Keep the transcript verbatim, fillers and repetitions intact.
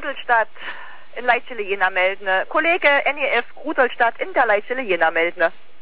Grudelstadt in Leitschele Jena melden. Kollege N E F Grudelstadt in der Leitschele Jena melden.